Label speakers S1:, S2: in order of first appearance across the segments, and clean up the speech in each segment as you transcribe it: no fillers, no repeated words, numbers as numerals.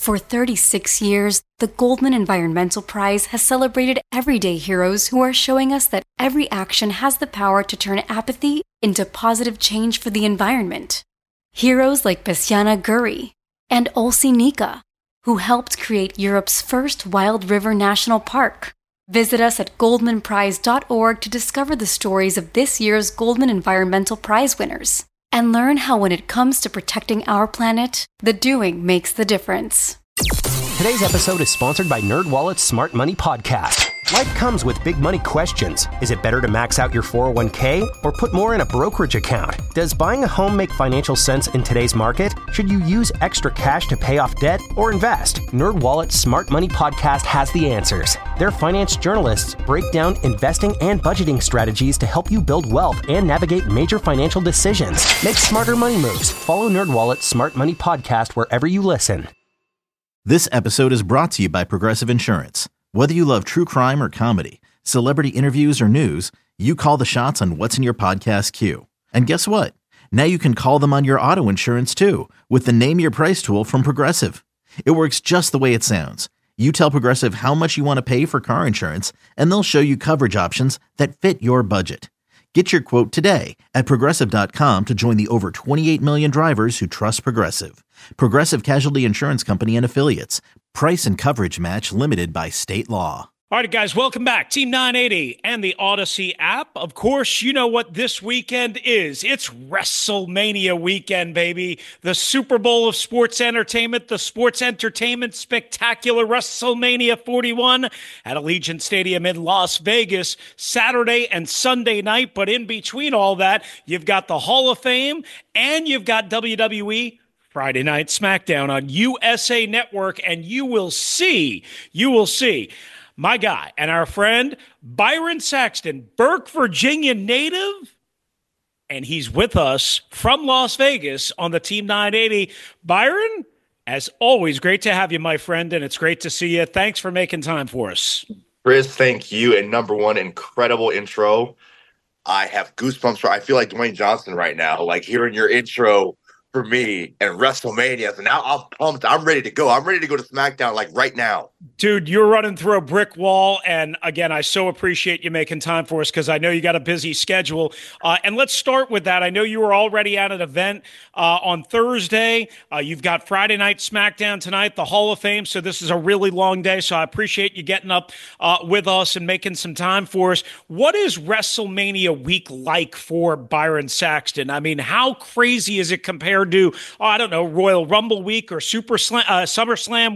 S1: For 36 years, the Goldman Environmental Prize has celebrated everyday heroes who are showing us that every action has the power to turn apathy into positive change for the environment. Heroes like Bessiana Guri and Olsi Nika, who helped create Europe's first wild river national park. Visit us at goldmanprize.org to discover the stories of this year's Goldman Environmental Prize winners and learn how when it comes to protecting our planet, the doing makes the difference.
S2: Today's episode is sponsored by NerdWallet's Smart Money Podcast. Life comes with big money questions. Is it better to max out your 401k or put more in a brokerage account? Does buying a home make financial sense in today's market? Should you use extra cash to pay off debt or invest? NerdWallet's Smart Money Podcast has the answers. Their finance journalists break down investing and budgeting strategies to help you build wealth and navigate major financial decisions. Make smarter money moves. Follow NerdWallet's Smart Money Podcast wherever you listen.
S3: This episode is brought to you by Progressive Insurance. Whether you love true crime or comedy, celebrity interviews or news, you call the shots on what's in your podcast queue. And guess what? Now you can call them on your auto insurance too with the Name Your Price tool from Progressive. It works just the way it sounds. You tell Progressive how much you want to pay for car insurance, and they'll show you coverage options that fit your budget. Get your quote today at Progressive.com to join the over 28 million drivers who trust Progressive. Progressive Casualty Insurance Company and Affiliates. Price and coverage match limited by state law.
S4: All right, guys, welcome back. Team 980 and the Odyssey app. Of course, you know what this weekend is. It's WrestleMania weekend, baby. The Super Bowl of sports entertainment, the sports entertainment spectacular WrestleMania 41 at Allegiant Stadium in Las Vegas, Saturday and Sunday night. But in between all that, you've got the Hall of Fame and you've got WWE Friday Night SmackDown on USA Network, and you will see my guy and our friend Byron Saxton, Burke, Virginia native, and he's with us from Las Vegas on the Team 980. Byron, as always, great to have you, my friend, and it's great to see you. Thanks for making time for us.
S5: Chris, thank you. And number one, incredible intro. I have goosebumps. I feel like Dwayne Johnson right now, like hearing your intro for me and WrestleMania. So now I'm pumped. I'm ready to go. I'm ready to go to SmackDown like right now.
S4: Dude, you're running through a brick wall. And again, I so appreciate you making time for us because I know you got a busy schedule. And let's start with that. I know you were already at an event on Thursday. You've got Friday Night SmackDown tonight, the Hall of Fame. So this is a really long day. So I appreciate you getting up with us and making some time for us. What is WrestleMania week like for Byron Saxton? I mean, how crazy is it compared to, I don't know, Royal Rumble week or SummerSlam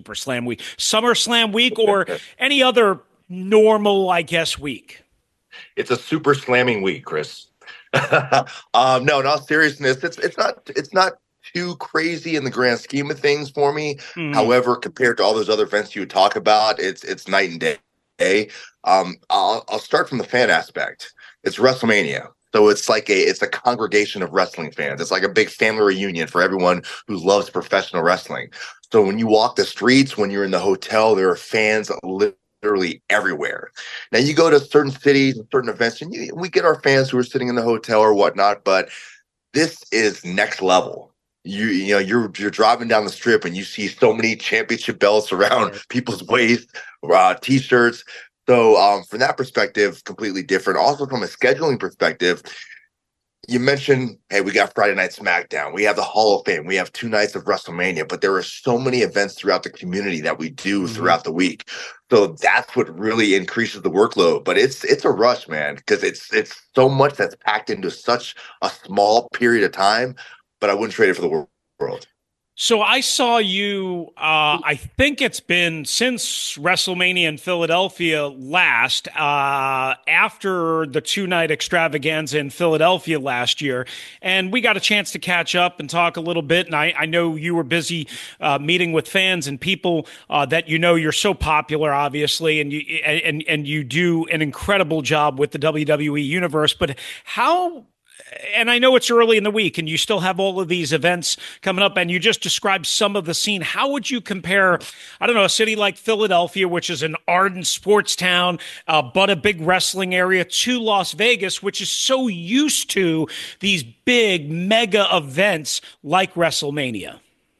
S4: week, or any other normal, I guess, week?
S5: It's a super slamming week, Chris. No, in all seriousness, it's not too crazy in the grand scheme of things for me. Mm-hmm. However, compared to all those other events you would talk about, it's night and day. I'll start from the fan aspect. It's WrestleMania. So it's a congregation of wrestling fans. It's like a big family reunion for everyone who loves professional wrestling. So when you walk the streets, when you're in the hotel, there are fans literally everywhere. Now you go to certain cities and certain events, and we get our fans who are sitting in the hotel or whatnot. But this is next level. You're driving down the strip and you see so many championship belts around people's waist, T-shirts. So from that perspective, completely different. Also from a scheduling perspective, you mentioned, hey, we got Friday Night SmackDown. We have the Hall of Fame. We have 2 nights of WrestleMania. But there are so many events throughout the community that we do throughout the week. So that's what really increases the workload. But it's a rush, man, because it's so much that's packed into such a small period of time. But I wouldn't trade it for the world.
S4: So I saw you, I think it's been since WrestleMania in Philadelphia last, after the 2-night extravaganza in Philadelphia last year. And we got a chance to catch up and talk a little bit. And I know you were busy meeting with fans and people that you're so popular, obviously, and you do an incredible job with the WWE Universe. But how... And I know it's early in the week and you still have all of these events coming up and you just described some of the scene. How would you compare, I don't know, a city like Philadelphia, which is an ardent sports town, but a big wrestling area, to Las Vegas, which is so used to these big mega events like WrestleMania?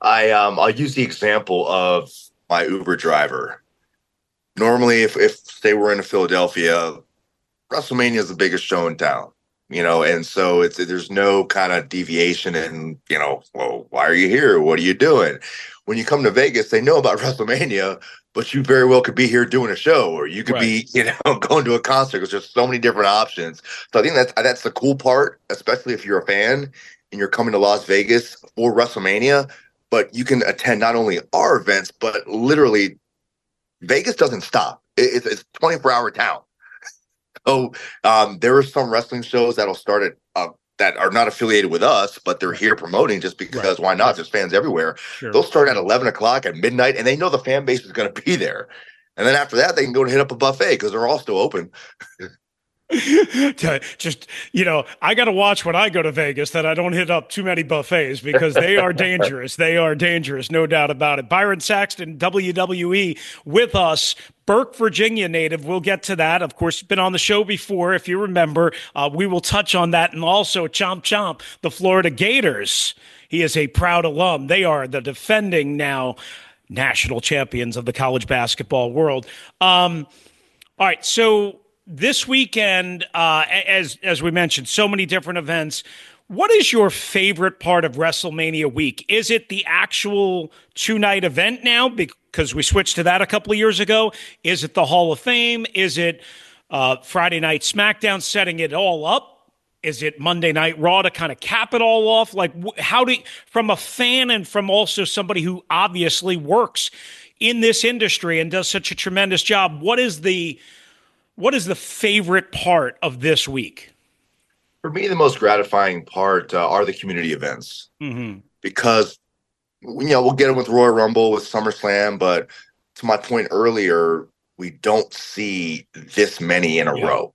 S5: I'll use the example of my Uber driver. Normally, if say we're in Philadelphia, WrestleMania is the biggest show in town, and so there's no kind of deviation in, well, why are you here? What are you doing? When you come to Vegas, they know about WrestleMania, but you very well could be here doing a show, or you could be, going to a concert. There's just so many different options. So I think that's the cool part, especially if you're a fan and you're coming to Las Vegas for WrestleMania, but you can attend not only our events, but literally Vegas doesn't stop. It's 24-hour town. So there are some wrestling shows that'll start at that are not affiliated with us, but they're here promoting just because why not? There's fans everywhere. Sure. They'll start at 11 o'clock at midnight, and they know the fan base is going to be there. And then after that, they can go and hit up a buffet because they're all still open.
S4: Just, I got to watch when I go to Vegas that I don't hit up too many buffets because they are dangerous. They are dangerous, no doubt about it. Byron Saxton, WWE, with us. Burke, Virginia native. We'll get to that. Of course, been on the show before, if you remember. We will touch on that. And also, Chomp Chomp, the Florida Gators. He is a proud alum. They are the defending now national champions of the college basketball world. All right, so this weekend, as we mentioned, so many different events. What is your favorite part of WrestleMania week? Is it the actual two-night event now because we switched to that a couple of years ago? Is it the Hall of Fame? Is it Friday Night SmackDown setting it all up? Is it Monday Night Raw to kind of cap it all off? Like, from a fan and from also somebody who obviously works in this industry and does such a tremendous job, what is the favorite part of this week?
S5: For me, the most gratifying part are the community events because, we'll get them with Royal Rumble, with SummerSlam, but to my point earlier, we don't see this many in a row.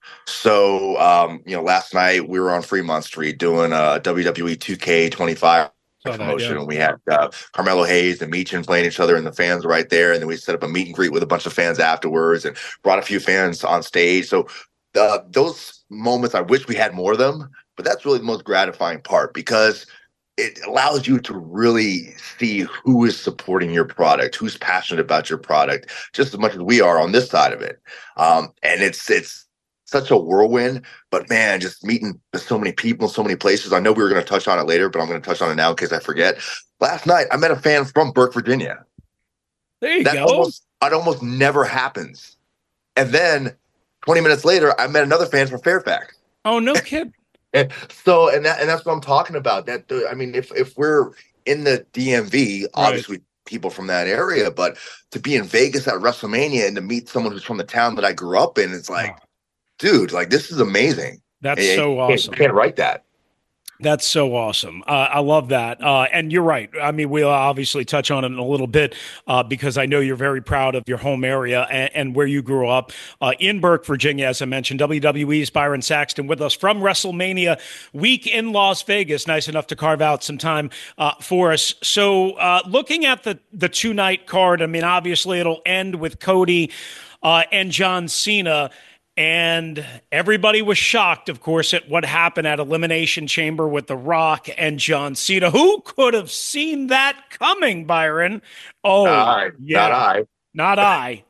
S5: So, last night we were on Fremont Street doing a WWE 2K25 promotion, and we had Carmelo Hayes and Meechin playing each other, and the fans were right there. And then we set up a meet and greet with a bunch of fans afterwards, and brought a few fans on stage. So those moments, I wish we had more of them, but that's really the most gratifying part because it allows you to really see who is supporting your product, who's passionate about your product, just as much as we are on this side of it. And it's such a whirlwind, but man, just meeting so many people, so many places. I know we were going to touch on it later, but I'm going to touch on it now in case I forget. Last night, I met a fan from Burke, Virginia.
S4: There you go.
S5: It almost never happens. And then 20 minutes later, I met another fan from Fairfax.
S4: Oh, no kidding.
S5: And that's what I'm talking about. If we're in the DMV, obviously people from that area, but to be in Vegas at WrestleMania and to meet someone who's from the town that I grew up in, it's like, dude, like, this is amazing.
S4: That's so awesome.
S5: You can't write that.
S4: That's so awesome. I love that. And you're right. I mean, we'll obviously touch on it in a little bit because I know you're very proud of your home area and where you grew up in Burke, Virginia, as I mentioned. WWE's Byron Saxton with us from WrestleMania week in Las Vegas. Nice enough to carve out some time for us. So looking at the two-night card, I mean, obviously it'll end with Cody and John Cena. And everybody was shocked, of course, at what happened at Elimination Chamber with The Rock and John Cena. Who could have seen that coming, Byron? Oh, yeah. Not I.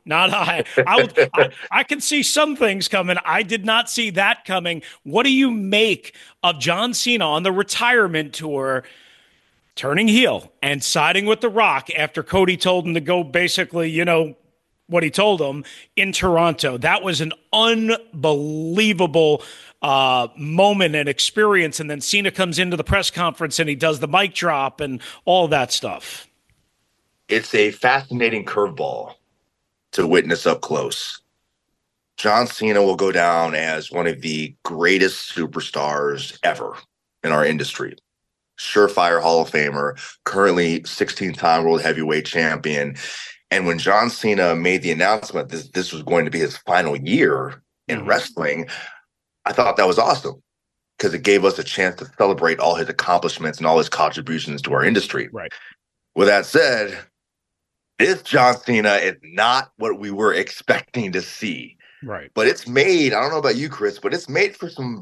S4: I can see some things coming. I did not see that coming. What do you make of John Cena on the retirement tour turning heel and siding with The Rock after Cody told him to go basically, what he told him in Toronto? That was an unbelievable moment and experience. And then Cena comes into the press conference and he does the mic drop and all that stuff.
S5: It's a fascinating curveball to witness up close. John Cena will go down as one of the greatest superstars ever in our industry. Surefire Hall of Famer, currently 16-time world heavyweight champion. And when John Cena made the announcement this was going to be his final year in wrestling, I thought that was awesome because it gave us a chance to celebrate all his accomplishments and all his contributions to our industry.
S4: Right.
S5: With that said, this John Cena is not what we were expecting to see.
S4: Right.
S5: But it's made, I don't know about you, Chris, but it's made for some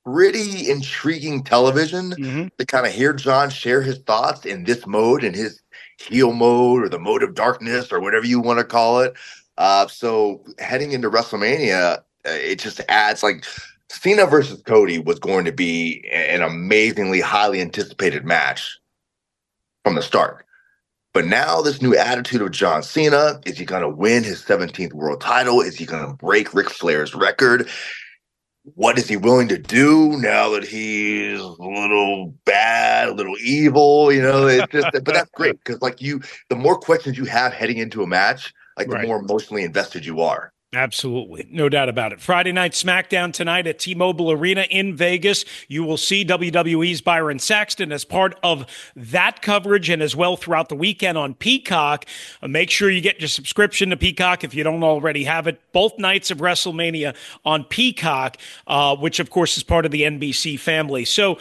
S5: pretty intriguing television to kind of hear John share his thoughts in this mode, in his heel mode or the mode of darkness or whatever you want to call it. So heading into WrestleMania, it just adds like Cena versus Cody was going to be an amazingly highly anticipated match from the start. But now this new attitude of John Cena, is he going to win his 17th world title? Is he going to break Ric Flair's record? What is he willing to do now that he's a little bad, a little evil? It's just, but that's great because the more questions you have heading into a match, the more emotionally invested you are.
S4: Absolutely. No doubt about it. Friday Night SmackDown tonight at T-Mobile Arena in Vegas. You will see WWE's Byron Saxton as part of that coverage and as well throughout the weekend on Peacock. Make sure you get your subscription to Peacock if you don't already have it. Both nights of WrestleMania on Peacock, which, of course, is part of the NBC family. So,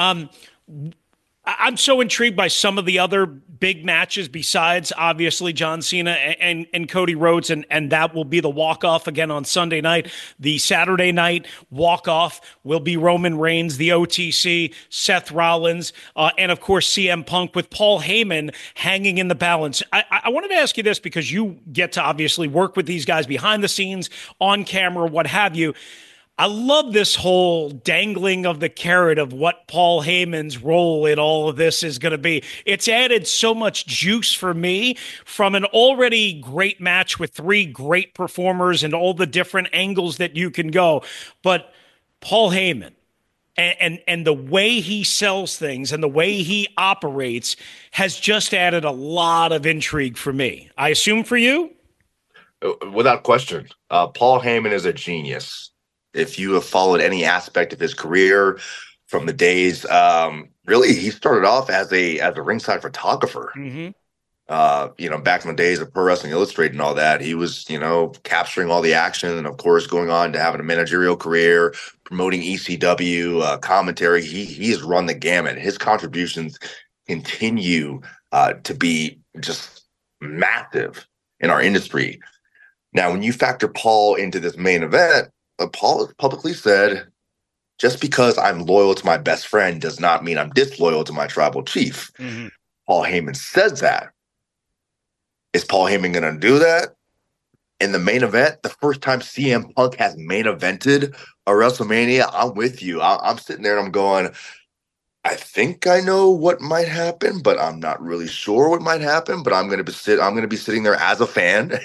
S4: I'm so intrigued by some of the other big matches besides, obviously, John Cena and Cody Rhodes, and that will be the walk-off again on Sunday night. The Saturday night walk-off will be Roman Reigns, the OTC, Seth Rollins, and, of course, CM Punk with Paul Heyman hanging in the balance. I wanted to ask you this because you get to obviously work with these guys behind the scenes, on camera, what have you. I love this whole dangling of the carrot of what Paul Heyman's role in all of this is going to be. It's added so much juice for me from an already great match with three great performers and all the different angles that you can go. But Paul Heyman and the way he sells things and the way he operates has just added a lot of intrigue for me. I assume for you?
S5: Without question. Paul Heyman is a genius. If you have followed any aspect of his career from the days, really, he started off as a ringside photographer. Back in the days of Pro Wrestling Illustrated and all that, he was, capturing all the action and, of course, going on to having a managerial career, promoting ECW, commentary. He has run the gamut. His contributions continue to be just massive in our industry. Now, when you factor Paul into this main event, Paul has publicly said, just because I'm loyal to my best friend does not mean I'm disloyal to my tribal chief. Paul Heyman says that. Is Paul Heyman going to do that in the main event? The first time CM Punk has main evented a WrestleMania, I'm with you. I'm sitting there and I'm going, I think I know what might happen, but I'm not really sure what might happen. But I'm going to be sitting there as a fan.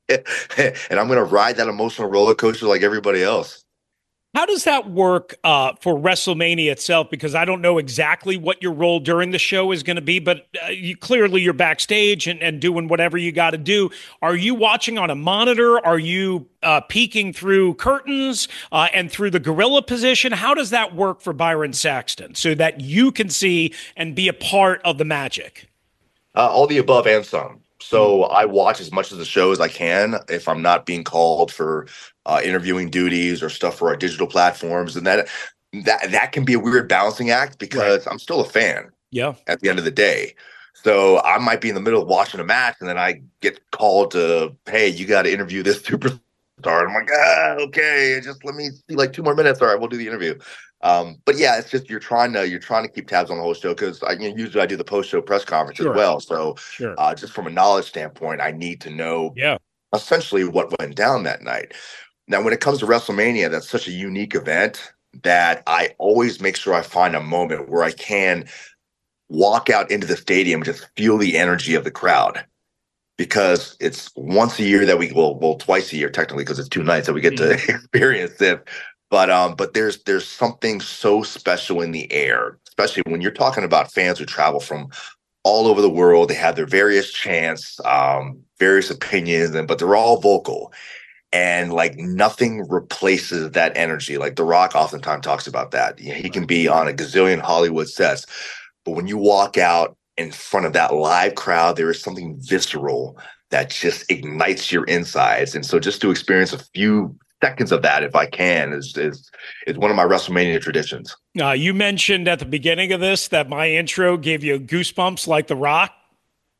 S5: And I'm going to ride that emotional roller coaster like everybody else.
S4: How does that work for WrestleMania itself? Because I don't know exactly what your role during the show is going to be, but you're backstage and doing whatever you got to do. Are you watching on a monitor? Are you peeking through curtains and through the gorilla position? How does that work for Byron Saxton so that you can see and be a part of the magic?
S5: All the above and some. So I watch as much of the show as I can if I'm not being called for interviewing duties or stuff for our digital platforms. And that can be a weird balancing act because I'm still a fan at the end of the day. So I might be in the middle of watching a match and then I get called to, hey, you got to interview this superstar. And I'm like, okay, just let me see like 2 more minutes. All right, we'll do the interview. But yeah, it's just you're trying to keep tabs on the whole show because usually I do the post-show press conference as well. So just from a knowledge standpoint, I need to know essentially what went down that night. Now, when it comes to WrestleMania, that's such a unique event that I always make sure I find a moment where I can walk out into the stadium and just feel the energy of the crowd. Because it's once a year that twice a year technically because it's 2 nights that we get to experience it. But there's something so special in the air, especially when you're talking about fans who travel from all over the world. They have their various chants, various opinions, but they're all vocal. And like nothing replaces that energy. Like The Rock oftentimes talks about that. He can be on a gazillion Hollywood sets, but when you walk out in front of that live crowd, there is something visceral that just ignites your insides. And so just to experience a few seconds of that, if I can, is one of my WrestleMania traditions.
S4: You mentioned at the beginning of this that my intro gave you goosebumps like The Rock.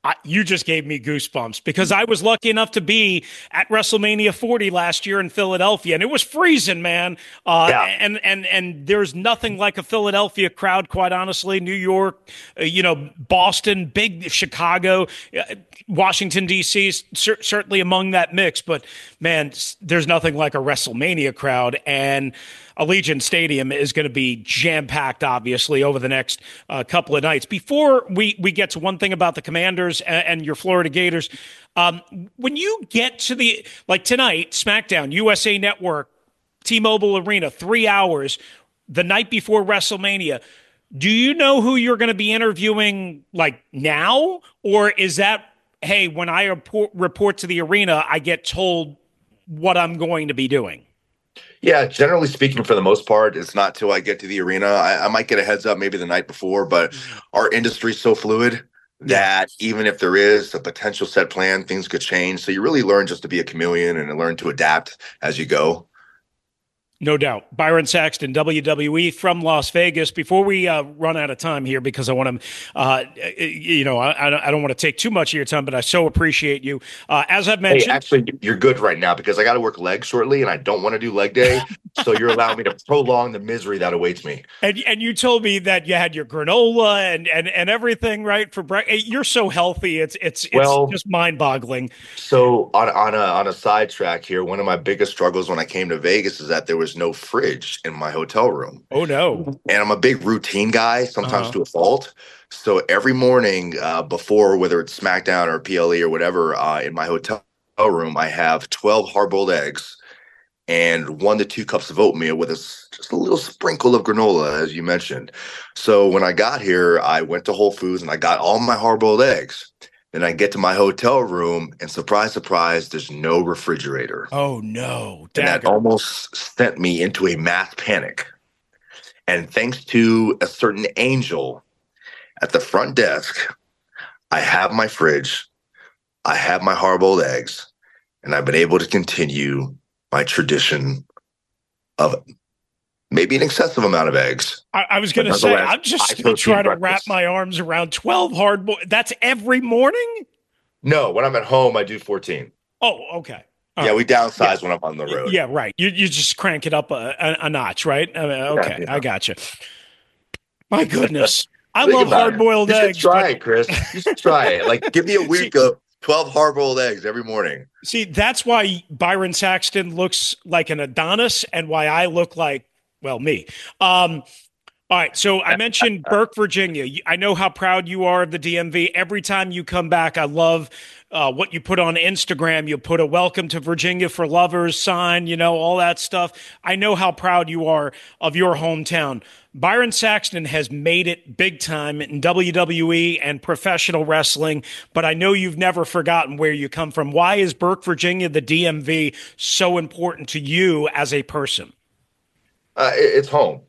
S4: You just gave me goosebumps because I was lucky enough to be at WrestleMania 40 last year in Philadelphia, and it was freezing, man.
S5: Yeah.
S4: And there's nothing like a Philadelphia crowd, quite honestly. New York, Boston, big Chicago, Washington D.C. Certainly among that mix. But man, there's nothing like a WrestleMania crowd, and Allegiant Stadium is going to be jam-packed, obviously, over the next couple of nights. Before we get to one thing about the Commanders and your Florida Gators, when you get to like tonight, SmackDown, USA Network, T-Mobile Arena, 3 hours, the night before WrestleMania, do you know who you're going to be interviewing like now? Or is that, hey, when I report to the arena, I get told what I'm going to be doing?
S5: Yeah, generally speaking, for the most part, it's not till I get to the arena. I might get a heads up maybe the night before, but our industry is so fluid that even if there is a potential set plan, things could change. So you really learn just to be a chameleon and learn to adapt as you go.
S4: No doubt. Byron Saxton, WWE from Las Vegas. Before we run out of time here, because I want to, I don't want to take too much of your time, but I so appreciate you. As I've mentioned.
S5: Hey, actually, you're good right now because I got to work legs shortly and I don't want to do leg day. So you're allowing me to prolong the misery that awaits me.
S4: And you told me that you had your granola and everything, right? For breakfast. You're so healthy. It's just mind boggling.
S5: So on a sidetrack here, one of my biggest struggles when I came to Vegas is that there was no fridge in my hotel room.
S4: Oh no.
S5: And I'm a big routine guy, sometimes to a fault. So every morning before, whether it's SmackDown or PLE or whatever, in my hotel room, I have 12 hard-boiled eggs and 1 to 2 cups of oatmeal with just a little sprinkle of granola, as you mentioned. So when I got here, I went to Whole Foods and I got all my hard-boiled eggs. Then I get to my hotel room and surprise, surprise, there's no refrigerator.
S4: Oh, no.
S5: And that almost sent me into a mass panic. And thanks to a certain angel at the front desk, I have my fridge, I have my hard-boiled eggs, and I've been able to continue my tradition of maybe an excessive amount of eggs.
S4: I was going to say, I'm just trying to wrap my arms around 12 hard-boiled. That's every morning?
S5: No, when I'm at home, I do 14.
S4: Oh, okay.
S5: We downsize when I'm on the road.
S4: Yeah, right. You just crank it up a notch, right? Okay, I got you. My goodness. I love hard-boiled eggs.
S5: You should try it, Chris. You should try it. Like, give me a week of 12 hard-boiled eggs every morning.
S4: See, that's why Byron Saxton looks like an Adonis and why I look like, well, me. All right, so I mentioned Burke, Virginia. I know how proud you are of the DMV. Every time you come back, I love what you put on Instagram. You put a welcome to Virginia for lovers sign, all that stuff. I know how proud you are of your hometown. Byron Saxton has made it big time in WWE and professional wrestling, but I know you've never forgotten where you come from. Why is Burke, Virginia, the DMV, so important to you as a person?
S5: It's home.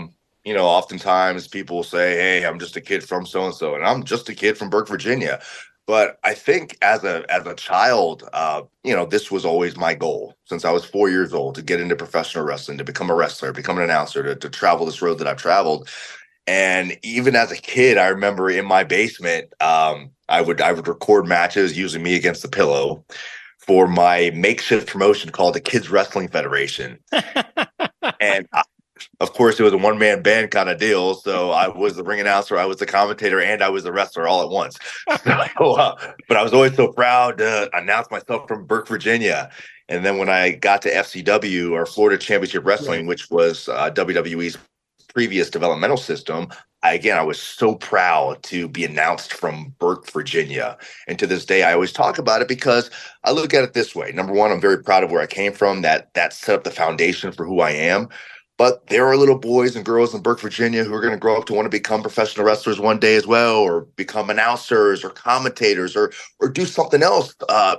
S5: Oftentimes people will say, hey, I'm just a kid from so-and-so, and I'm just a kid from Burke, Virginia. But I think as a child, this was always my goal since I was 4 years old to get into professional wrestling, to become a wrestler, become an announcer, to travel this road that I've traveled. And even as a kid, I remember in my basement, I would record matches using me against the pillow for my makeshift promotion called the Kids Wrestling Federation. And of course, it was a one-man band kind of deal. So I was the ring announcer, I was the commentator, and I was the wrestler all at once. But I was always so proud to announce myself from Burke, Virginia. And then when I got to FCW, or Florida Championship Wrestling, which was WWE's previous developmental system, I was so proud to be announced from Burke, Virginia. And to this day, I always talk about it because I look at it this way. Number one, I'm very proud of where I came from. That set up the foundation for who I am. But there are little boys and girls in Burke, Virginia who are going to grow up to want to become professional wrestlers one day as well, or become announcers or commentators or do something else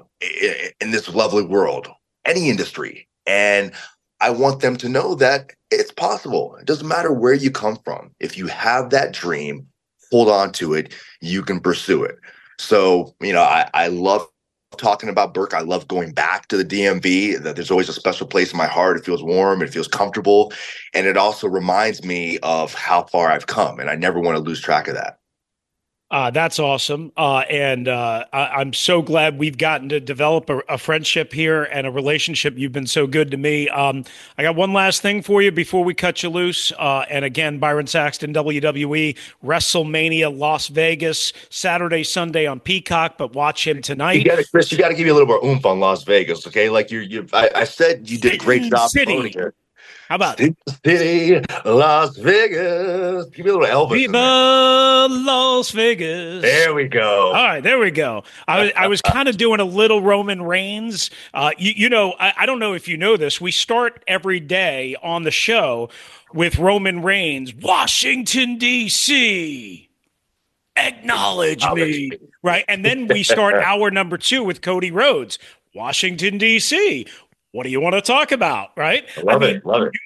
S5: in this lovely world, any industry. And I want them to know that it's possible. It doesn't matter where you come from. If you have that dream, hold on to it. You can pursue it. So, I love talking about Burke. I love going back to the DMV. That there's always a special place in my heart. It feels warm. It feels comfortable. And it also reminds me of how far I've come. And I never want to lose track of that.
S4: That's awesome. I'm so glad we've gotten to develop a friendship here and a relationship. You've been so good to me. I got one last thing for you before we cut you loose. And again, Byron Saxton, WWE, WrestleMania, Las Vegas, Saturday, Sunday on Peacock, but watch him
S5: You
S4: tonight.
S5: got to, Chris. You got to give me a little more oomph on Las Vegas, okay? Like I said, you did a great job promoting it.
S4: How about
S5: City, Las Vegas? Give me a little Elvis.
S4: Viva Las Vegas.
S5: There we go.
S4: All right, there we go. I was kind of doing a little Roman Reigns. I don't know if you know this. We start every day on the show with Roman Reigns, Washington, D.C. Acknowledge me. Right? And then we start hour number 2 with Cody Rhodes, Washington, D.C. What do you want to talk about? Right?
S5: Love it.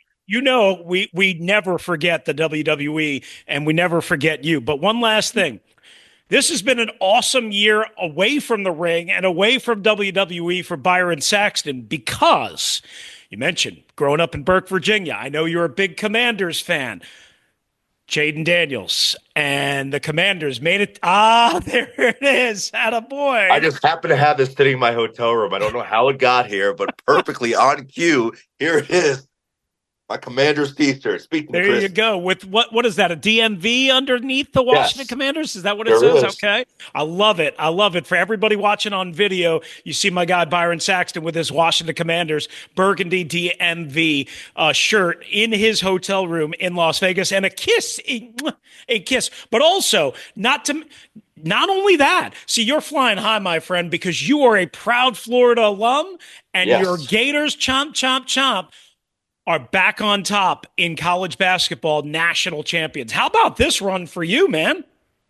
S4: We never forget the WWE and we never forget you. But one last thing. This has been an awesome year away from the ring and away from WWE for Byron Saxton because you mentioned growing up in Burke, Virginia. I know you're a big Commanders fan. Jaden Daniels and the Commanders made it. There it is. Attaboy.
S5: I just happen to have this sitting in my hotel room. I don't know how it got here, but perfectly on cue. Here it is. My Commanders t-shirt. Speaking
S4: there
S5: of Chris,
S4: you go. With what is that? A DMV underneath the Washington Commanders? Is that what it
S5: there
S4: says?
S5: is.
S4: Okay. I love it. I love it. For everybody watching on video, you see my guy Byron Saxton with his Washington Commanders burgundy DMV shirt in his hotel room in Las Vegas, and a kiss. But also not only that. See, you're flying high, my friend, because you are a proud Florida alum, and your Gators chomp, chomp, chomp are back on top in college basketball, national champions. How about this run for you, man?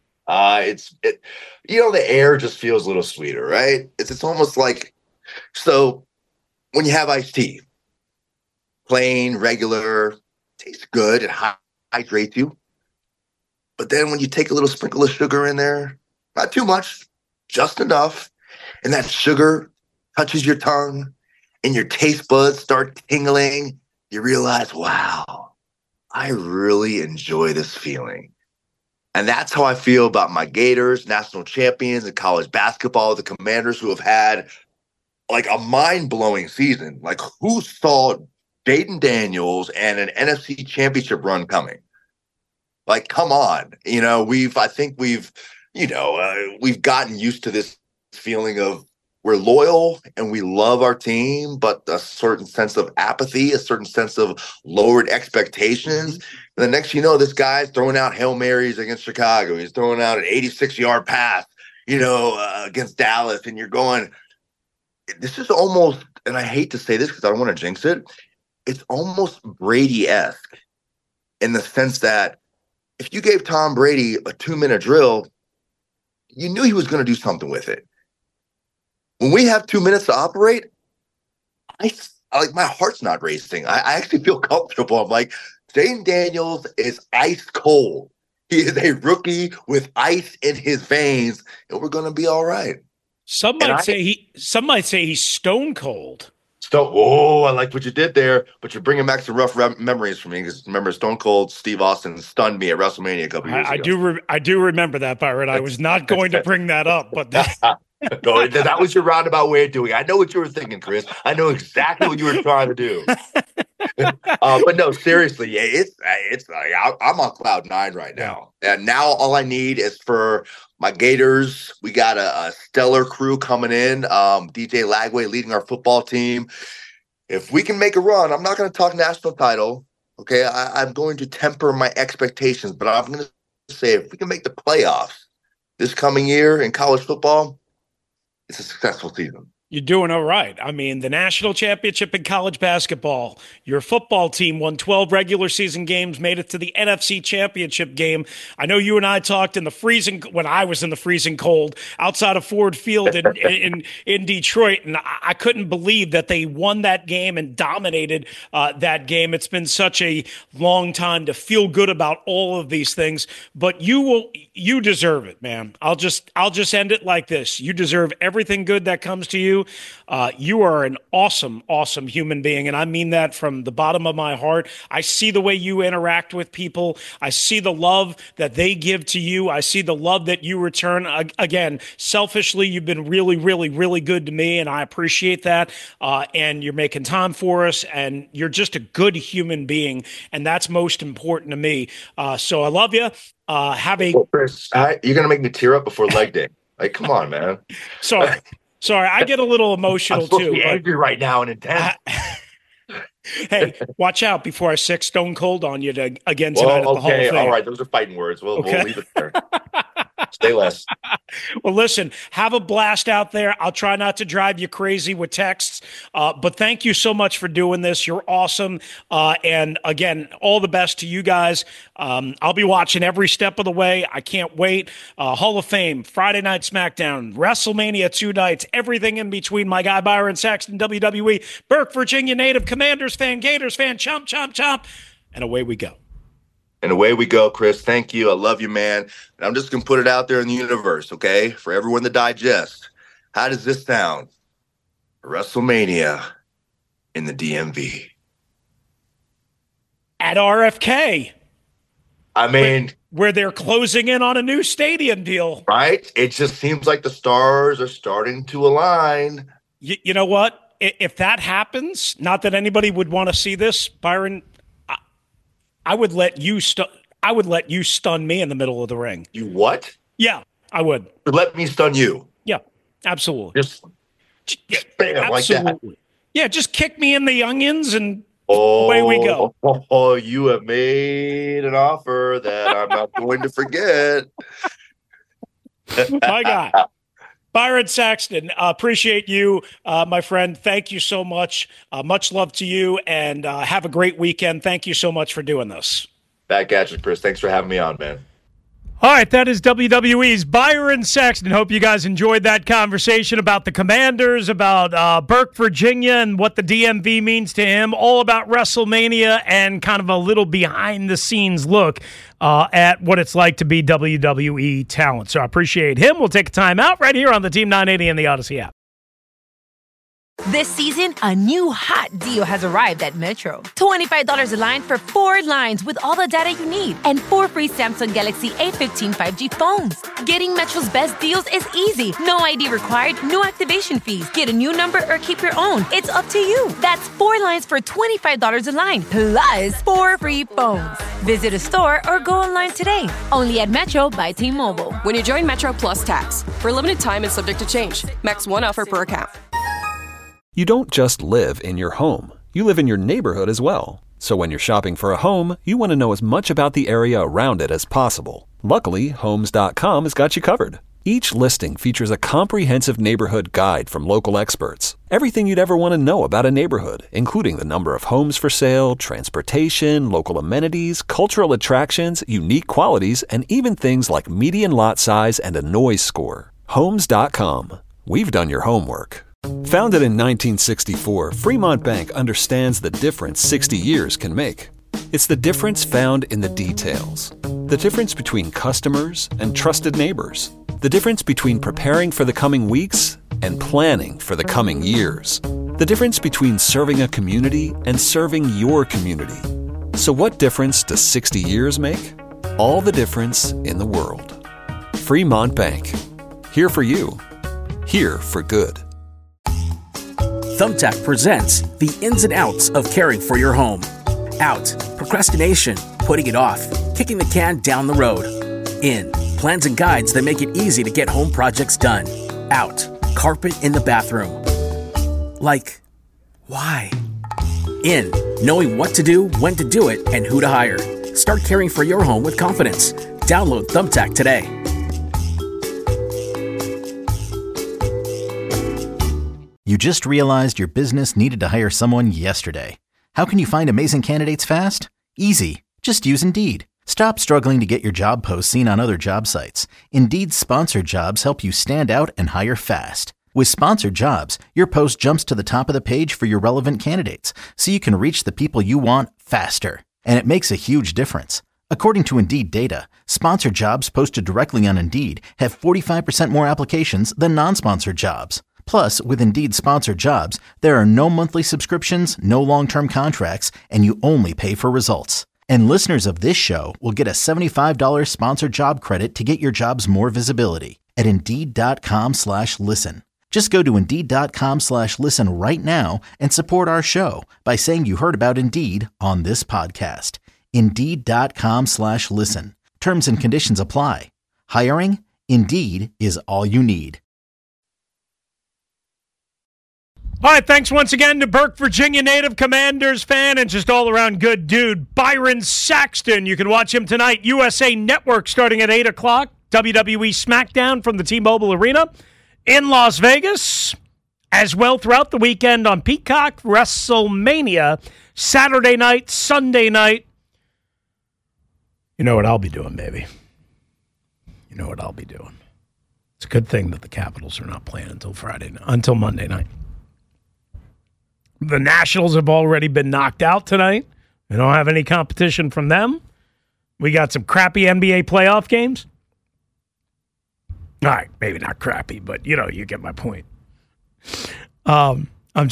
S5: The air just feels a little sweeter, right? It's almost like, so when you have iced tea, plain, regular, tastes good, it hydrates you. But then when you take a little sprinkle of sugar in there, not too much, just enough, and that sugar touches your tongue and your taste buds start tingling, you realize, wow, I really enjoy this feeling. And that's how I feel about my Gators, national champions in college basketball, the Commanders, who have had like a mind-blowing season. Like, who saw Jaden Daniels and an NFC championship run coming? Like, come on. We've gotten used to this feeling of we're loyal and we love our team, but a certain sense of apathy, a certain sense of lowered expectations. And the next you know, this guy's throwing out Hail Marys against Chicago. He's throwing out an 86-yard pass, against Dallas. And you're going, this is almost, and I hate to say this because I don't want to jinx it, it's almost Brady-esque in the sense that if you gave Tom Brady a 2-minute drill, you knew he was going to do something with it. When we have 2 minutes to operate, my heart's not racing. I actually feel comfortable. I'm like, Jaden Daniels is ice cold. He is a rookie with ice in his veins, and we're going to be all right.
S4: Some might say he's stone cold.
S5: I like what you did there, but you're bringing back some rough memories for me because remember Stone Cold Steve Austin stunned me at WrestleMania a couple years ago.
S4: I do remember that, Byron. I was not going to bring that up, but
S5: no, that was your roundabout way of doing it. I know what you were thinking, Chris. I know exactly what you were trying to do. But no, seriously, it's I'm on cloud 9 right now. And now all I need is for my Gators. We got a stellar crew coming in. DJ Lagway leading our football team. If we can make a run, I'm not going to talk national title. Okay, I'm going to temper my expectations, but I'm going to say if we can make the playoffs this coming year in college football, it's a successful season.
S4: You're doing all right. I mean, the national championship in college basketball, your football team won 12 regular season games, made it to the NFC championship game. I know you and I talked when I was in the freezing cold outside of Ford Field in Detroit, and I couldn't believe that they won that game and dominated that game. It's been such a long time to feel good about all of these things, but you deserve it, man. I'll just end it like this. You deserve everything good that comes to you. you. You are an awesome, awesome human being. And I mean that from the bottom of my heart. I see the way you interact with people. I see the love that they give to you. I see the love that you return. Again, selfishly, you've been really, really, really good to me, and I appreciate that. And you're making time for us, and you're just a good human being, and that's most important to me. So I love you.
S5: Chris, you're gonna make me tear up before leg day. Like, come on, man.
S4: Sorry, I get a little emotional
S5: I'm supposed
S4: too.
S5: To be angry right now and intense.
S4: Hey, watch out before I sick stone cold on you again tonight at the Hall of Fame.
S5: All right, those are fighting words. We'll leave it there. Stay less.
S4: Well, listen, have a blast out there. I'll try not to drive you crazy with texts, but thank you so much for doing this. You're awesome. And again, all the best to you guys. I'll be watching every step of the way. I can't wait. Hall of Fame, Friday Night SmackDown, WrestleMania 2 nights, everything in between. My guy Byron Saxton, WWE, Burke, Virginia native, Commanders fan, Gators fan, chomp, chomp, chomp. And away we go.
S5: And away we go, Chris. Thank you. I love you, man. And I'm just going to put it out there in the universe, okay? For everyone to digest. How does this sound? WrestleMania in the DMV.
S4: At RFK.
S5: I mean...
S4: Where they're closing in on a new stadium deal.
S5: Right? It just seems like the stars are starting to align.
S4: You know what? If that happens, not that anybody would want to see this, Byron... I would let you stun me in the middle of the ring.
S5: You what?
S4: Yeah, I would.
S5: Let me stun you.
S4: Yeah, absolutely.
S5: Just bam, like that.
S4: Yeah, just kick me in the onions and away we go.
S5: Oh, you have made an offer that I'm not going to forget.
S4: My guy. Byron Saxton, appreciate you, my friend. Thank you so much. Much love to you, and have a great weekend. Thank you so much for doing this.
S5: Back at you, Chris. Thanks for having me on, man.
S4: All right, that is WWE's Byron Saxton. Hope you guys enjoyed that conversation about the Commanders, about Burke, Virginia, and what the DMV means to him, all about WrestleMania, and kind of a little behind-the-scenes look at what it's like to be WWE talent. So I appreciate him. We'll take a time out right here on the Team 980 and the Odyssey app.
S6: This season, a new hot deal has arrived at Metro. $25 a line for 4 lines with all the data you need and 4 free Samsung Galaxy A15 5G phones. Getting Metro's best deals is easy. No ID required, no activation fees. Get a new number or keep your own. It's up to you. That's 4 lines for $25 a line, plus 4 free phones. Visit a store or go online today. Only at Metro by T-Mobile.
S7: When you join Metro Plus Tax, for a limited time and subject to change. Max 1 offer per account.
S8: You don't just live in your home. You live in your neighborhood as well. So when you're shopping for a home, you want to know as much about the area around it as possible. Luckily, Homes.com has got you covered. Each listing features a comprehensive neighborhood guide from local experts. Everything you'd ever want to know about a neighborhood, including the number of homes for sale, transportation, local amenities, cultural attractions, unique qualities, and even things like median lot size and a noise score. Homes.com. We've done your homework. Founded in 1964, Fremont Bank understands the difference 60 years can make. It's the difference found in the details. The difference between customers and trusted neighbors. The difference between preparing for the coming weeks and planning for the coming years. The difference between serving a community and serving your community. So what difference does 60 years make? All the difference in the world. Fremont Bank. Here for you. Here for good.
S9: Thumbtack presents the ins and outs of caring for your home. Out, procrastination, putting it off, kicking the can down the road. In, plans and guides that make it easy to get home projects done. Out, carpet in the bathroom. Like, why? In, knowing what to do, when to do it, and who to hire. Start caring for your home with confidence. Download Thumbtack today.
S3: You just realized your business needed to hire someone yesterday. How can you find amazing candidates fast? Easy. Just use Indeed. Stop struggling to get your job posts seen on other job sites. Indeed's sponsored jobs help you stand out and hire fast. With sponsored jobs, your post jumps to the top of the page for your relevant candidates, so you can reach the people you want faster. And it makes a huge difference. According to Indeed data, sponsored jobs posted directly on Indeed have 45% more applications than non-sponsored jobs. Plus, with Indeed Sponsored Jobs, there are no monthly subscriptions, no long-term contracts, and you only pay for results. And listeners of this show will get a $75 sponsored job credit to get your jobs more visibility at Indeed.com/listen. Just go to Indeed.com/listen right now and support our show by saying you heard about Indeed on this podcast. Indeed.com/listen. Terms and conditions apply. Hiring? Indeed is all you need.
S4: All right, thanks once again to Burke, Virginia native, Commanders fan, and just all-around good dude, Byron Saxton. You can watch him tonight, USA Network, starting at 8 o'clock, WWE SmackDown from the T-Mobile Arena in Las Vegas, as well throughout the weekend on Peacock, WrestleMania, Saturday night, Sunday night. You know what I'll be doing, baby. You know what I'll be doing. It's a good thing that the Capitals are not playing until Monday night. The Nationals have already been knocked out tonight. We don't have any competition from them. We got some crappy NBA playoff games. All right, maybe not crappy, but, you get my point. I'm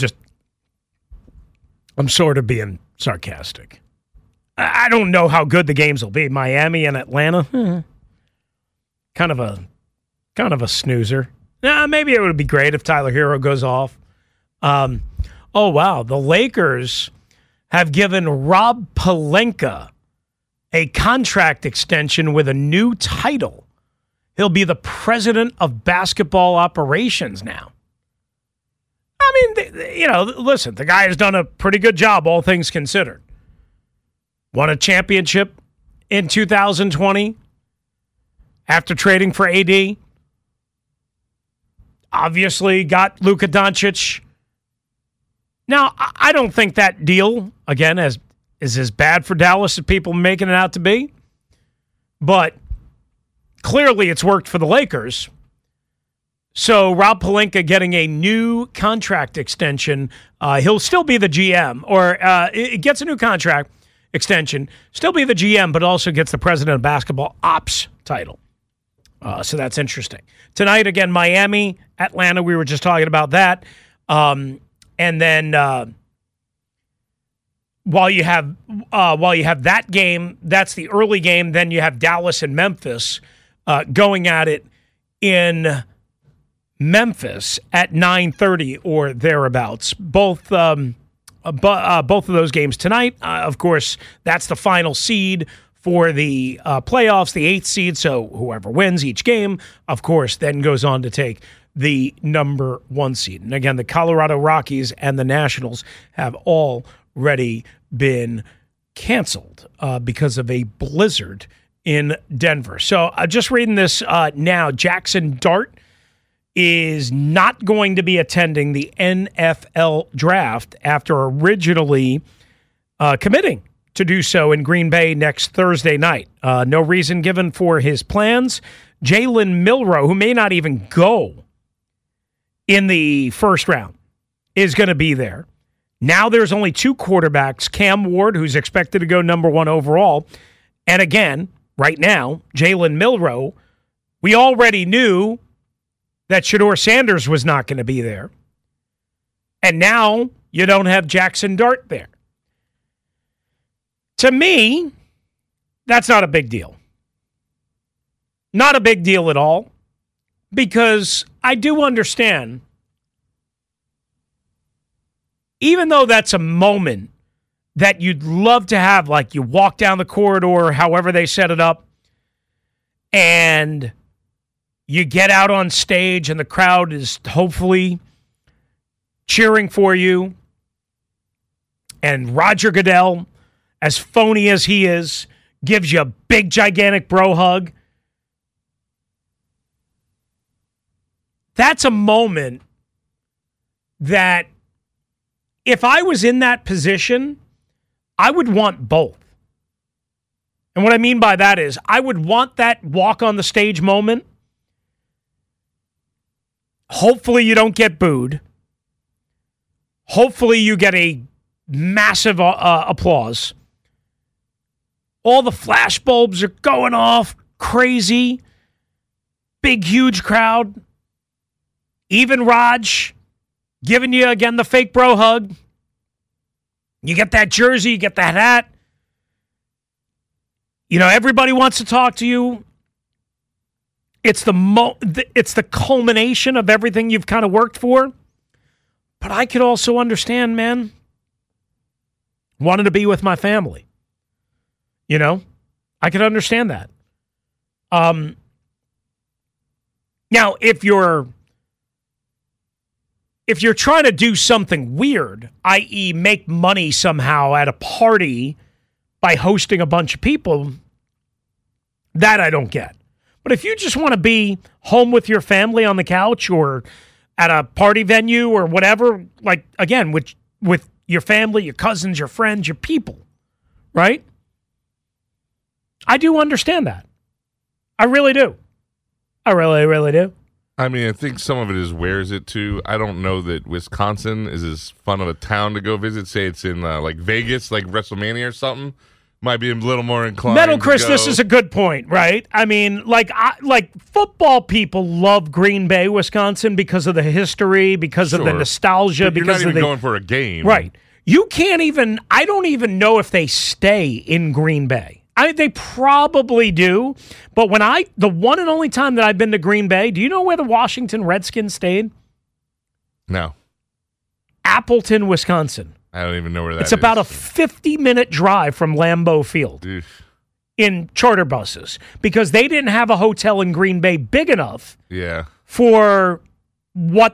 S4: sort of being sarcastic. I don't know how good the games will be. Miami and Atlanta, kind of a snoozer. Maybe it would be great if Tyler Hero goes off. Oh, wow. The Lakers have given Rob Pelinka a contract extension with a new title. He'll be the president of basketball operations now. I mean, listen, the guy has done a pretty good job, all things considered. Won a championship in 2020 after trading for AD. Obviously got Luka Doncic. Now, I don't think that deal, again, is as bad for Dallas as people making it out to be. But clearly it's worked for the Lakers. So Rob Pelinka getting a new contract extension. He'll still be the GM, or it gets a new contract extension, still be the GM, but also gets the president of basketball ops title. So that's interesting. Tonight, again, Miami, Atlanta, we were just talking about that. And then while you have that game, that's the early game. Then you have Dallas and Memphis going at it in Memphis at 9:30 or thereabouts. Both of those games tonight. Of course, that's the final seed for the playoffs, the 8th seed. So whoever wins each game, of course, then goes on to take the number 1 seed. And again, the Colorado Rockies and the Nationals have already been canceled because of a blizzard in Denver. So just reading this now, Jackson Dart is not going to be attending the NFL draft after originally committing to do so in Green Bay next Thursday night. No reason given for his plans. Jalen Milroe, who may not even go in the first round, is going to be there. Now there's only 2 quarterbacks, Cam Ward, who's expected to go number 1 overall, and again, right now, Jalen Milroe. We already knew that Shedeur Sanders was not going to be there. And now you don't have Jackson Dart there. To me, that's not a big deal. Not a big deal at all. Because I do understand, even though that's a moment that you'd love to have, like you walk down the corridor, however they set it up, and you get out on stage and the crowd is hopefully cheering for you, and Roger Goodell, as phony as he is, gives you a big, gigantic bro hug. That's a moment that if I was in that position, I would want both. And what I mean by that is I would want that walk on the stage moment. Hopefully you don't get booed. Hopefully you get a massive applause. All the flash bulbs are going off crazy. Big, huge crowd. Even Raj giving you, again, the fake bro hug. You get that jersey, you get that hat. Everybody wants to talk to you. It's the culmination of everything you've kind of worked for. But I could also understand, man, wanting to be with my family. I could understand that. Now, if you're trying to do something weird, i.e. make money somehow at a party by hosting a bunch of people, that I don't get. But if you just want to be home with your family on the couch or at a party venue or whatever, like, again, with your family, your cousins, your friends, your people, right? I do understand that. I really do. I really, really do.
S10: I mean, I think some of it is where is it too. I don't know that Wisconsin is as fun of a town to go visit. Say it's in like Vegas, like WrestleMania or something. Might be a little more inclined.
S4: Metal Chris, this is a good point, right? I mean, like football people love Green Bay, Wisconsin because of the history, because of the nostalgia.
S10: But you're
S4: because
S10: not even
S4: of
S10: going for a game,
S4: right? You can't even. I don't even know if they stay in Green Bay. They probably do, but the one and only time that I've been to Green Bay, do you know where the Washington Redskins stayed?
S10: No.
S4: Appleton, Wisconsin.
S10: I don't even know where that is.
S4: It's about a 50-minute drive from Lambeau Field in charter buses because they didn't have a hotel in Green Bay big enough for what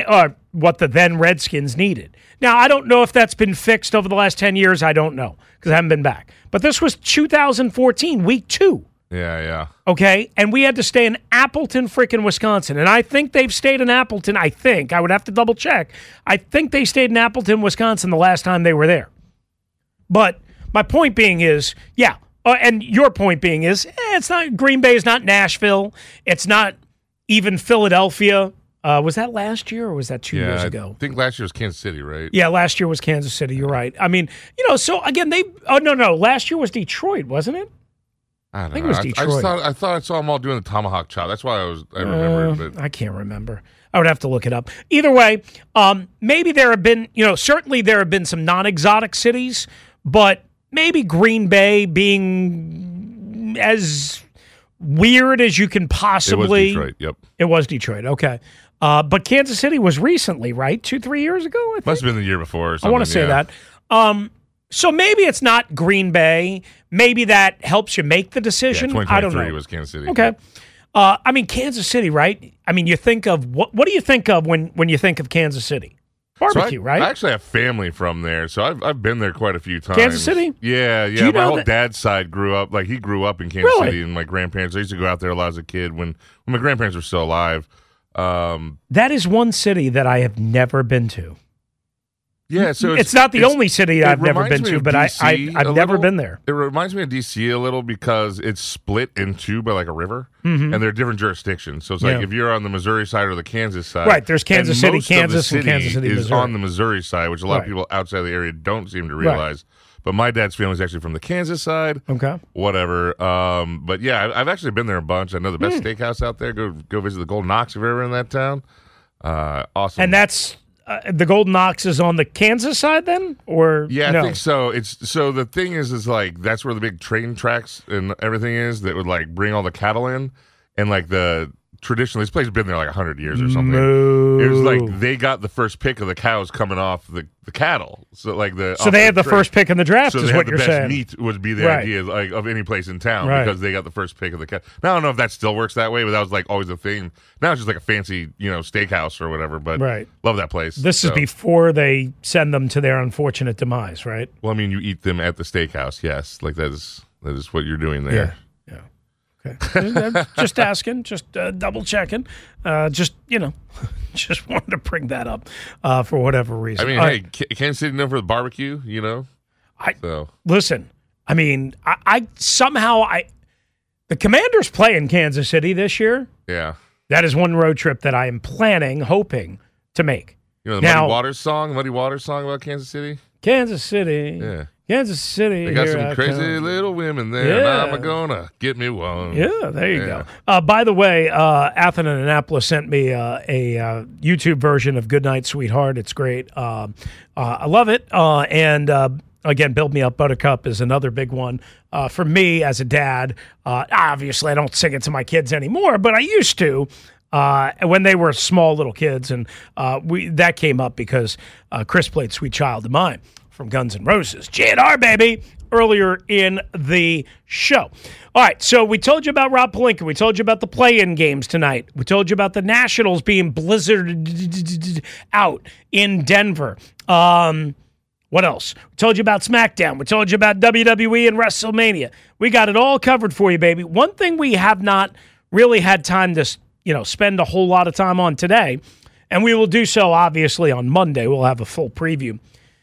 S4: the then Redskins needed. Now, I don't know if that's been fixed over the last 10 years. I don't know because I haven't been back. But this was 2014, week 2.
S10: Yeah.
S4: Okay? And we had to stay in Appleton, freaking Wisconsin. And I think they've stayed in Appleton. I would have to double check. I think they stayed in Appleton, Wisconsin the last time they were there. But my point being is, and your point being is, it's not, Green Bay is not Nashville. It's not even Philadelphia. Was that last year or was that 2 years ago?
S10: I think last year was Kansas City, right?
S4: Yeah, last year was Kansas City. You're right. I mean, so again, last year was Detroit, wasn't it?
S10: I
S4: think it was Detroit.
S10: I thought I saw them all doing the tomahawk chop. That's why I remembered. But
S4: I can't remember. I would have to look it up. Either way, maybe there have been, certainly there have been some non-exotic cities, but maybe Green Bay being as weird as you can possibly.
S10: It was Detroit, yep.
S4: It was Detroit, okay. But Kansas City was recently, right? 2-3 years ago, I think?
S10: Must have been the year before or something.
S4: I want to say that. So maybe it's not Green Bay. Maybe that helps you make the decision.
S10: Yeah, 2023
S4: I don't know.
S10: was Kansas City.
S4: Okay. I mean, Kansas City, right? I mean, you think of what do you think of when you think of Kansas City? Barbecue, right?
S10: I actually have family from there, so I've been there quite a few times.
S4: Kansas City?
S10: Yeah. My whole dad's side grew up he grew up in Kansas City, and my grandparents. I used to go out there a lot as a kid when my grandparents were still alive.
S4: That is one city that I have never been to.
S10: Yeah, so
S4: it's not the only city I've never been to, but I've never been there.
S10: It reminds me of D.C. a little because it's split in two by like a river, and they're different jurisdictions. So it's like if you're on the Missouri side or the Kansas side.
S4: Right, there's Kansas City, Kansas, and Kansas City,
S10: is
S4: Missouri.
S10: on the Missouri side, which a lot of people outside the area don't seem to realize. Right. But my dad's family is actually from the Kansas side.
S4: Okay.
S10: Whatever. But yeah, I've actually been there a bunch. I know the best steakhouse out there. Go visit the Golden Ox if you're ever in that town. Awesome.
S4: And that's... the Golden Ox is on the Kansas side then? Or
S10: yeah,
S4: no?
S10: I think so. So the thing is like that's where the big train tracks and everything is that would like bring all the cattle in, and like traditionally this place has been there like 100 years or something. It was like they got the first pick of the cows coming off the cattle. So like
S4: they had the first pick in the draft.
S10: So
S4: is what you're saying.
S10: The best meat would be the idea like of any place in town because they got the first pick of the cattle. Now I don't know if that still works that way, but that was like always a thing. Now it's just like a fancy steakhouse or whatever. But love that place.
S4: This is before they send them to their unfortunate demise, right?
S10: Well, I mean, you eat them at the steakhouse. Yes, like that is what you're doing there.
S4: Yeah. Okay. Just asking, just double checking. Just wanted to bring that up for whatever reason.
S10: I mean, Kansas City known for the barbecue,
S4: Listen, I mean, I somehow the Commanders play in Kansas City this year.
S10: Yeah.
S4: That is one road trip that I am hoping to make.
S10: You know the Muddy Waters song about Kansas City?
S4: Kansas City.
S10: Yeah.
S11: Kansas City.
S10: They got
S11: here
S10: some
S11: I
S10: crazy
S11: come.
S10: little women there, and I'm gonna get me one.
S11: Yeah, there you go. By the way, Athen and Annapolis sent me a YouTube version of Goodnight Sweetheart. It's great. I love it. Again, Build Me Up Buttercup is another big one. For me as a dad, obviously I don't sing it to my kids anymore, but I used to. When they were small little kids, and that came up because Chris played Sweet Child of Mine from Guns N' Roses. J&R, baby, earlier in the show. All right, so we told you about Rob Pelinka. We told you about the play-in games tonight. We told you about the Nationals being blizzarded out in Denver. What else? We told you about SmackDown. We told you about WWE and WrestleMania. We got it all covered for you, baby. One thing we have not really had time to spend a whole lot of time on today, and we will do so, obviously, on Monday. We'll have a full preview,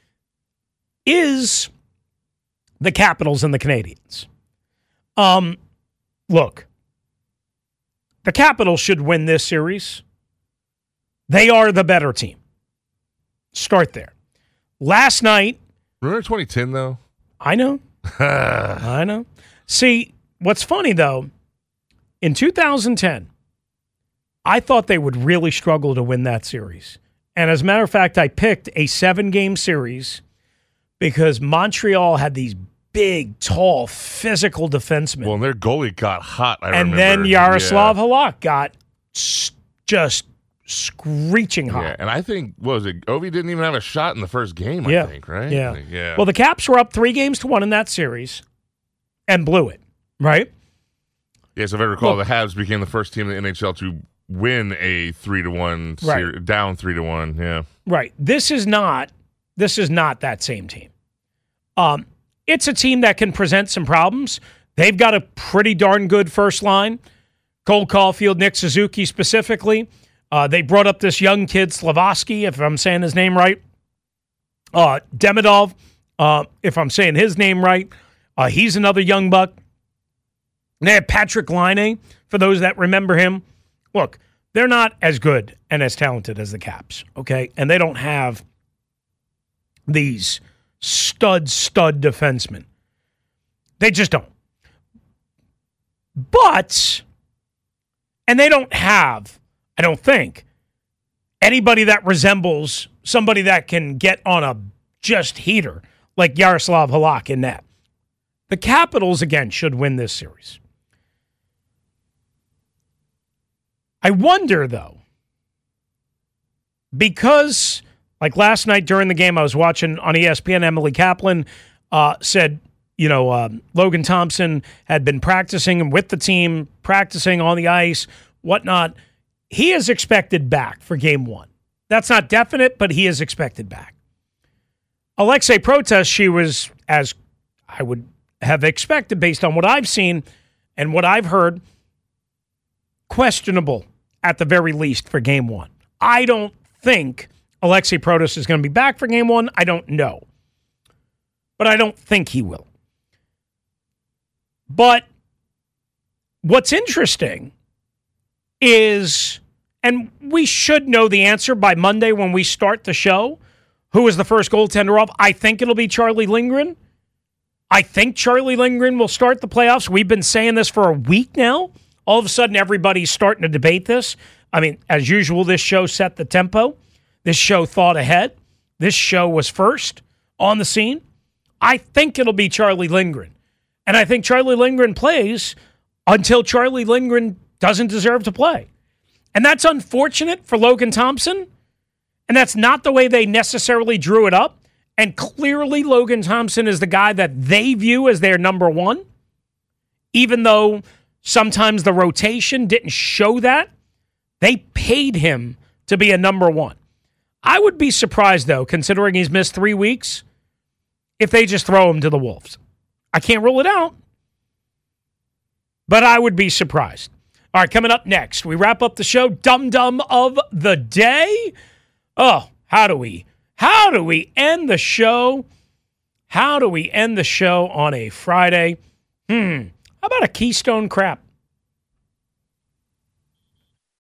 S11: is the Capitals and the Canadiens. Look, the Capitals should win this series. They are the better team. Start there. Last night...
S10: Remember 2010, though?
S11: I know. I know. See, what's funny, though, in 2010, I thought they would really struggle to win that series. And as a matter of fact, I picked a 7-game series because Montreal had these big, tall, physical defensemen.
S10: Well, and their goalie got hot, I remember.
S11: And then Yaroslav Halak got just screeching hot.
S10: Yeah, and I think, Ovi didn't even have a shot in the first game, I think, right?
S11: Yeah. Well, the Caps were up 3-1 in that series and blew it, right?
S10: Yes, if I recall, the Habs became the first team in the NHL to win a 3-1 series, down 3-1, yeah.
S11: Right. This is not that same team. It's a team that can present some problems. They've got a pretty darn good first line. Cole Caulfield, Nick Suzuki specifically. They brought up this young kid, Slavaski, if I'm saying his name right. Demidov, if I'm saying his name right. He's another young buck. They have Patrick Laine, for those that remember him. Look, they're not as good and as talented as the Caps, okay? And they don't have these stud defensemen. They just don't. But, and they don't have, I don't think, anybody that resembles somebody that can get on a just heater like Yaroslav Halak in that. The Capitals, again, should win this series. I wonder, though, because, like last night during the game I was watching on ESPN, Emily Kaplan said, Logan Thompson had been practicing with the team, practicing on the ice, whatnot. He is expected back for game 1. That's not definite, but he is expected back. Alexei Protas, she was, as I would have expected based on what I've seen and what I've heard, questionable at the very least for game 1. I don't think Alexei Protas is going to be back for game 1. I don't know. But I don't think he will. But what's interesting is, and we should know the answer by Monday when we start the show, who is the first goaltender off. I think it'll be Charlie Lindgren. I think Charlie Lindgren will start the playoffs. We've been saying this for a week now. All of a sudden, everybody's starting to debate this. I mean, as usual, this show set the tempo. This show thought ahead. This show was first on the scene. I think it'll be Charlie Lindgren. And I think Charlie Lindgren plays until Charlie Lindgren doesn't deserve to play. And that's unfortunate for Logan Thompson. And that's not the way they necessarily drew it up. And clearly, Logan Thompson is the guy that they view as their number 1. Even though sometimes the rotation didn't show that, they paid him to be a number 1. I would be surprised, though, considering he's missed 3 weeks, if they just throw him to the Wolves. I can't rule it out, but I would be surprised. All right, coming up next, we wrap up the show. Dum-dum of the day. Oh, how do we end the show? How do we end the show on a Friday? How about a Keystone Crap?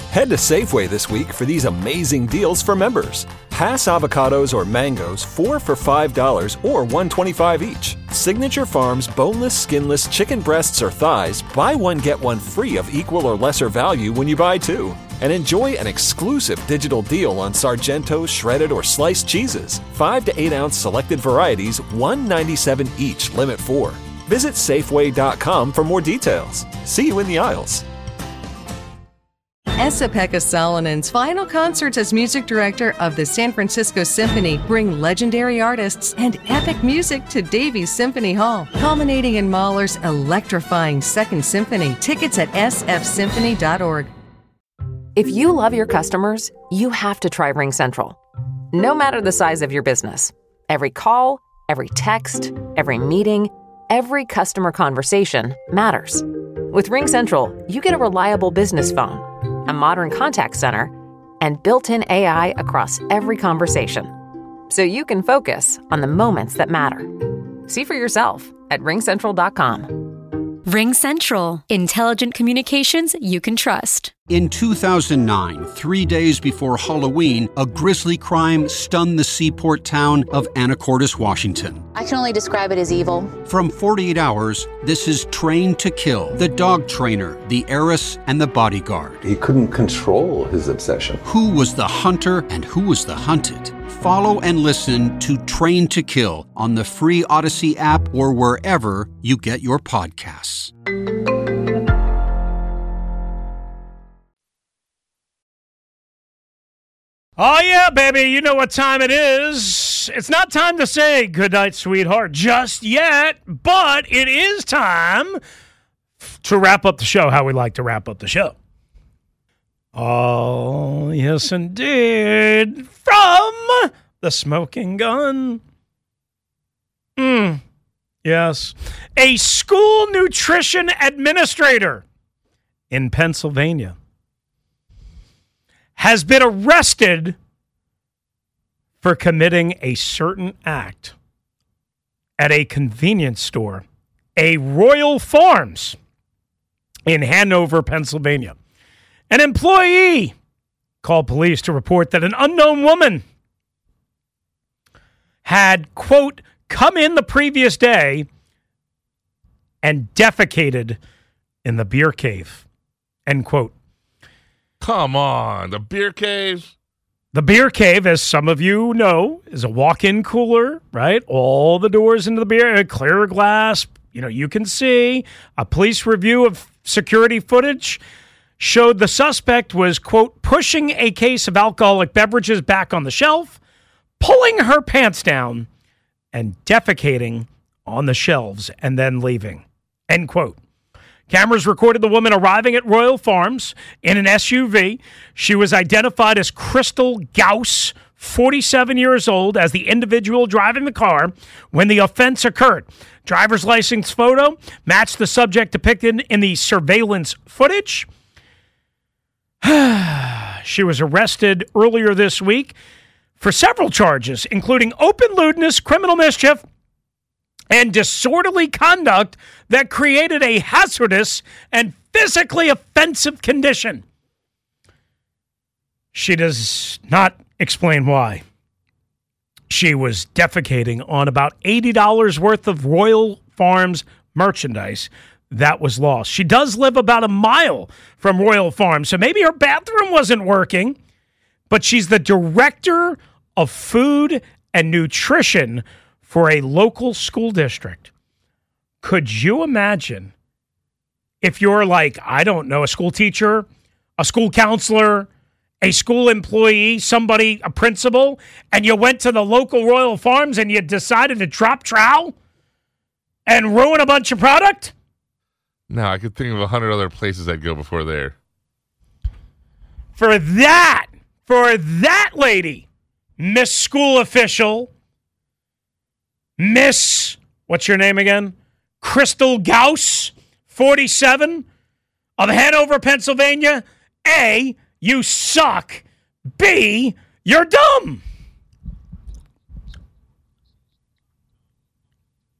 S8: Head to Safeway this week for these amazing deals for members. Hass avocados or mangoes, 4 for $5 or $1.25 each. Signature Farms boneless, skinless chicken breasts or thighs, buy one, get one free of equal or lesser value when you buy 2. And enjoy an exclusive digital deal on Sargento's shredded or sliced cheeses. 5 to 8 ounce selected varieties, $1.97 each, limit 4. Visit Safeway.com for more details. See you in the aisles.
S12: Esa-Pekka Salonen's final concerts as music director of the San Francisco Symphony bring legendary artists and epic music to Davies Symphony Hall, culminating in Mahler's electrifying Second Symphony. Tickets at sfsymphony.org.
S13: If you love your customers, you have to try RingCentral. No matter the size of your business, every call, every text, every meeting, every customer conversation matters. With RingCentral, you get a reliable business phone, a modern contact center, and built-in AI across every conversation. So you can focus on the moments that matter. See for yourself at ringcentral.com.
S1: RingCentral. Intelligent communications you can trust.
S14: In 2009, 3 days before Halloween, a grisly crime stunned the seaport town of Anacortes, Washington.
S15: I can only describe it as evil.
S14: From 48 Hours, this is Trained to Kill. The dog trainer, the heiress, and the bodyguard.
S16: He couldn't control his obsession.
S14: Who was the hunter and who was the hunted? Follow and listen to Trained to Kill on the free Odyssey app or wherever you get your podcasts.
S11: Oh, yeah, baby. You know what time it is. It's not time to say goodnight, sweetheart, just yet, but it is time to wrap up the show how we like to wrap up the show. Oh, yes, indeed. From the Smoking Gun. Yes. A school nutrition administrator in Pennsylvania has been arrested for committing a certain act at a convenience store, a Royal Farms in Hanover, Pennsylvania. An employee called police to report that an unknown woman had, quote, come in the previous day and defecated in the beer cave, end quote.
S10: Come on, the beer cave?
S11: The beer cave, as some of you know, is a walk-in cooler, right? All the doors into the beer, clear glass, you can see. A police review of security footage showed the suspect was, quote, pushing a case of alcoholic beverages back on the shelf, pulling her pants down, and defecating on the shelves and then leaving, end quote. Cameras recorded the woman arriving at Royal Farms in an SUV. She was identified as Crystal Gauss, 47 years old, as the individual driving the car when the offense occurred. Driver's license photo matched the subject depicted in the surveillance footage. She was arrested earlier this week for several charges, including open lewdness, criminal mischief, and disorderly conduct that created a hazardous and physically offensive condition. She does not explain why. She was defecating on about $80 worth of Royal Farms merchandise that was lost. She does live about a mile from Royal Farms, so maybe her bathroom wasn't working, but she's the director of food and nutrition for a local school district. Could you imagine if you're like, I don't know, a school teacher, a school counselor, a school employee, somebody, a principal, and you went to the local Royal Farms and you decided to drop trowel and ruin a bunch of product?
S10: No, I could think of 100 other places I'd go before there.
S11: For that lady, Miss School Official, Miss, what's your name again? Crystal Gauss, 47, of Hanover, Pennsylvania. A, you suck. B, you're dumb.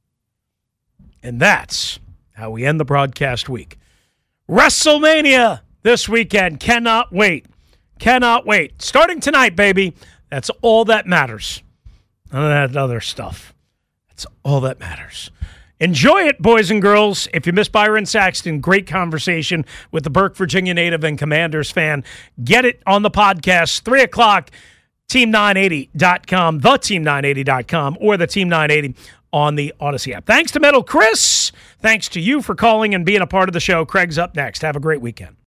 S11: And that's how we end the broadcast week. WrestleMania this weekend. Cannot wait. Cannot wait. Starting tonight, baby. That's all that matters. None of that other stuff. That's all that matters. Enjoy it, boys and girls. If you miss Byron Saxton, great conversation with the Burke, Virginia native and Commanders fan. Get it on the podcast, 3 o'clock, team980.com, theteam980.com, or the Team 980 on the Odyssey app. Thanks to Metal Chris. Thanks to you for calling and being a part of the show. Craig's up next. Have a great weekend.